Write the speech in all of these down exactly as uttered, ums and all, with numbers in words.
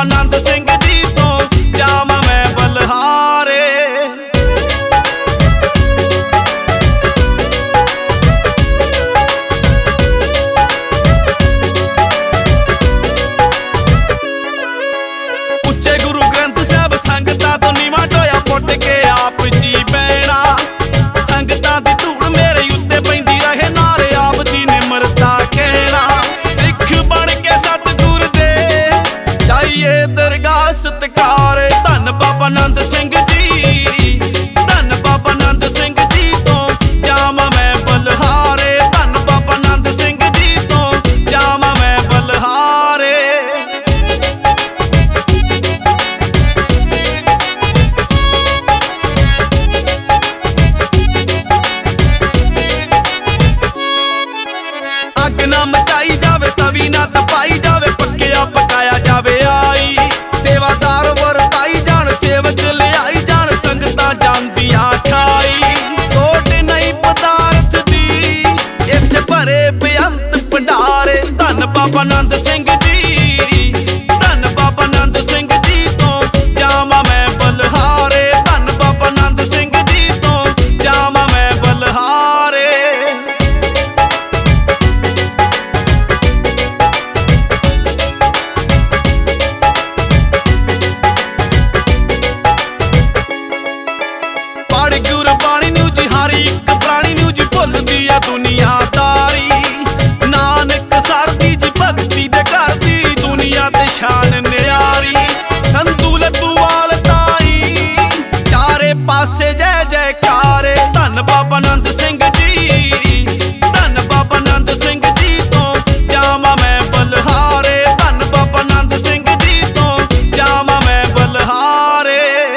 ਬਾਬਾ ਨੰਦ ਸਿੰਘ ਜੀ ਤੋਂ ਜਾਵਾਂ ਮੈਂ ਬਲਹਾਰੇ। ਉੱਚੇ ਗੁਰੂ ਗ੍ਰੰਥ ਸਾਹਿਬ ਸੰਗਤਾਂ ਤੋਂ ਨੀਵਾਂ ਢੋਇਆ ਪੁੱਟ ਕੇ ਆਪ ਜੀ ਬਹਿਣਾ। ਸੰਗਤਾਂ ਦੀ ਧੂੜ ਮੇਰੇ ਉੱਤੇ ਪੈਂਦੀ ਰਹੇ ਨਾਰੇ ਆਪ ਜੀ ਨੇ ਮਰਦਾ ਕਹਿਣਾ। ਸਿੱਖ ਬਣ ਕੇ ਸਤਿਗੁਰ ਦੇ ਜਾਈਏ ਦਰਗਾਹ ਸਤਿਕਾਰੇ। ਧੰਨ ਬਾਬਾ ਨੰਦ ਸਿੰਘ ਜੀ, ਧੰਨ ਬਾਬਾ ਨੰਦ ਸਿੰਘ ਜੀ ਤੋਂ ਜਾਵਾਂ ਮੈਂ ਬਲਹਾਰੇ। ਧੰਨ ਬਾਬਾ ਨੰਦ ਸਿੰਘ ਜੀ ਤੋਂ ਜਾਵਾਂ ਮੈਂ ਬਲਹਾਰੇ। ਅੱਗ ਨਾ ਮਚਾਈ ਜਾਵੇ, ਤਵੀ ਨਾ ਤਪਾਈ ਜਾਵੇ, ਪੱਕਿਆ ਪਕਾਇਆ ਜਾਵੇ ਆਈ। ਸੇਵਾਦਾਰ ਵਰਤਾਈ ਜਾਣ, ਸੇਵਕ ਲਿਆਈ ਜਾਣ, ਸੰਗਤਾਂ ਜਾਂਦੀਆਂ ਖਾਈ। ਤੋੜ ਨਹੀਂ ਪਦਾਰਥ ਦੀ ਇੱਥੇ ਭਰੇ ਬੇਅੰਤ ਭੰਡਾਰੇ। ਧੰਨ ਬਾਬਾ ਨੰਦ ਸਿੰਘ ਜੀ, ਧੰਨ ਬਾਬਾ ਨੰਦ ਸਿੰਘ ਜੀ ਤੋਂ ਜਾਵਾਂ ਮੈਂ ਬਲਹਾਰੇ। ਧੰਨ ਬਾਬਾ ਨੰਦ ਸਿੰਘ ਜੀ ਤੋਂ ਜਾਵਾਂ ਮੈਂ ਬਲਹਾਰੇ। ਪੜ੍ਹ ਗੁਰਬਾਣੀ ਨੂੰ ਜੀ ਹਰ ਇੱਕ ਪ੍ਰਾਣੀ ਨੂੰ ਜੀ ਭੁੱਲਦੀ ਆ ਦੁਨੀਆਦਾਰੀ। ਨਾਨਕ ਸਰਦੀ ਜੀ ਭਗਤੀ ਦੇ ਘਰ ਦੀ ਦੁਨੀਆ ਤੇ ਸ਼ਾਨ ਨਿਆਰੀ। ਸੰਧੂ ਲੱਦੂਵਾਲ ਤਾਈ ਚਾਰੇ ਪਾਸੇ ਜੈ ਜੈਕਾਰੇ। ਧੰਨ ਬਾਬਾ ਨੰਦ ਸਿੰਘ ਜੀ, ਧੰਨ ਬਾਬਾ ਨੰਦ ਸਿੰਘ ਜੀ ਤੋਂ ਜਾਵਾਂ ਮੈਂ ਬਲਹਾਰੇ। ਧੰਨ ਬਾਬਾ ਨੰਦ ਸਿੰਘ ਜੀ ਤੋਂ ਜਾਵਾਂ ਮੈਂ ਬਲਹਾਰੇ।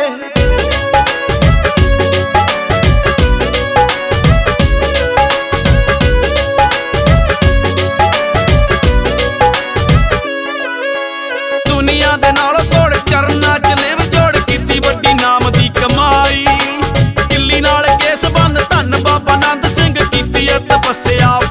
ਦੁਨੀਆ ਦੇ ਨਾਲ ਤੋੜ ਚਰਨਾਂ ਚ ਲਿਵ ਜੋੜ ਕੀਤੀ ਵੱਡੀ ਨਾਮ ਦੀ ਕਮਾਈ। ਦਿੱਲੀ ਨਾਲ ਕੇਸ ਬੰਨ ਧੰਨ ਬਾਬਾ ਨੰਦ ਸਿੰਘ ਕੀਤੀ ਐ ਤਪੱਸਿਆ